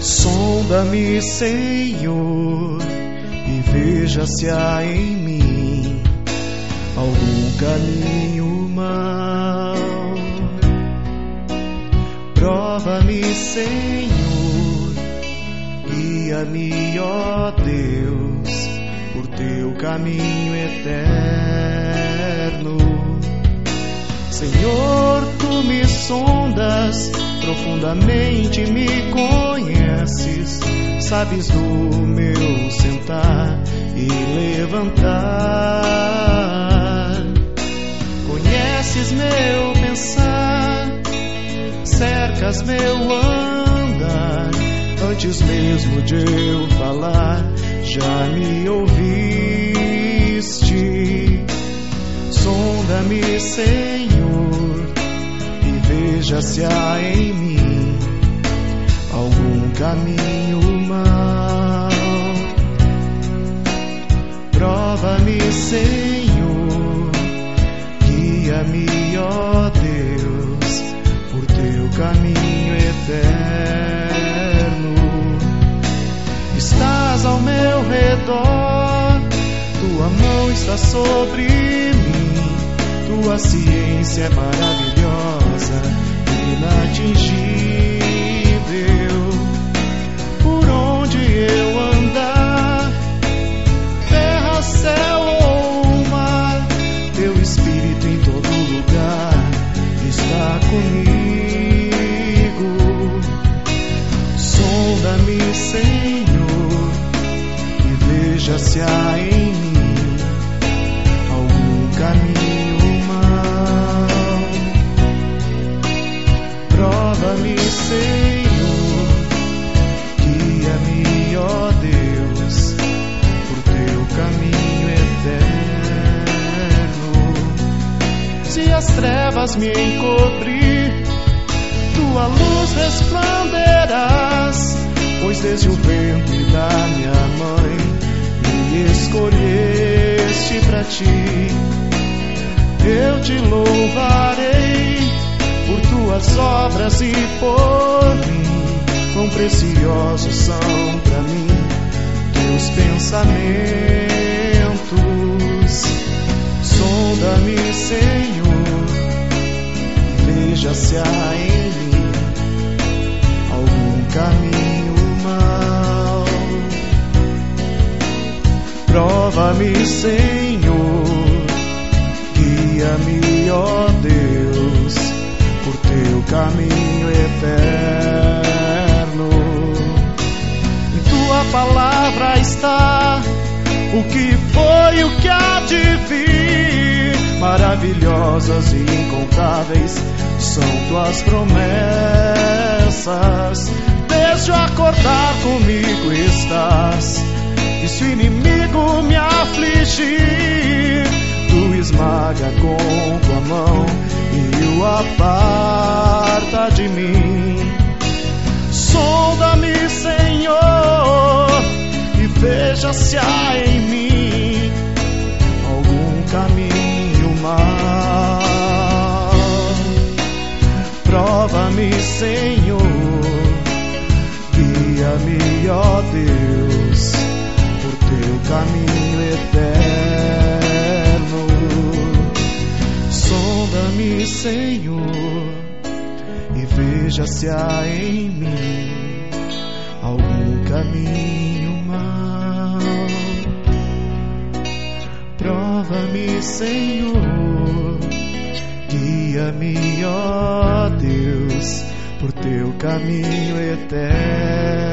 Sonda-me, Senhor, e veja se há em mim algum caminho mau. Prova-me, Senhor, guia-me, ó Deus, por teu caminho eterno. Senhor, tu me sondas profundamente, me conheces, sabes do meu sentar e levantar. Conheces meu pensar, cercas meu andar, antes mesmo de eu falar, já me ouviste. Sonda-me, Senhor, e veja se há em mim algum caminho mau. Prova-me, Senhor, guia-me, ó Deus, por teu caminho eterno. Estás ao meu redor, tua mão está sobre mim, tua ciência é maravilhosa, inatingível. Por onde eu andar, terra, céu ou mar, teu Espírito em todo lugar está comigo. Sonda-me, Senhor, e veja se há em mim algum caminho mau. Prova-me, Senhor, guia-me, ó Deus, por teu caminho eterno. Se as trevas me encobrir, tua luz resplanderás, pois desde o ventre da minha mãe me escolheste pra ti. Eu te louvarei por tuas obras e por mim, quão preciosos são pra mim teus pensamentos. Sonda-me, Senhor, veja se há em mim algum caminho mau. Prova-me, Senhor, guia-me, ó Deus, por teu caminho eterno. Em tua palavra está o que foi e o que há de vir. Maravilhosas e incontáveis são tuas promessas. Desde o acordar comigo estás, e se o inimigo me afligir, tu esmaga com tua mão e o aparta de mim. Sonda-me, Senhor, e veja se há em mim algum caminho mau. Prova-me, Senhor, guia-me, ó Deus, por teu caminho eterno. Sonda-me, Senhor, e veja se há em mim algum caminho mau. Prova-me, Senhor, guia-me, ó Deus, por teu caminho eterno.